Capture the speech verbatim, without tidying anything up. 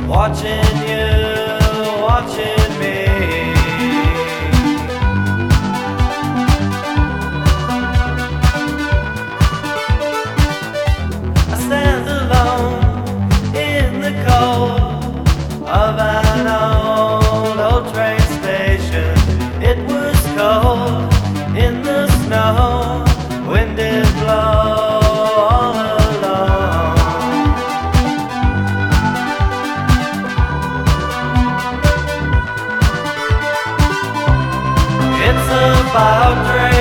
watching you, watching me. I stand alone in the cold of an old, old train station. It was cold in the snow, wind did blow all along. It's about rain.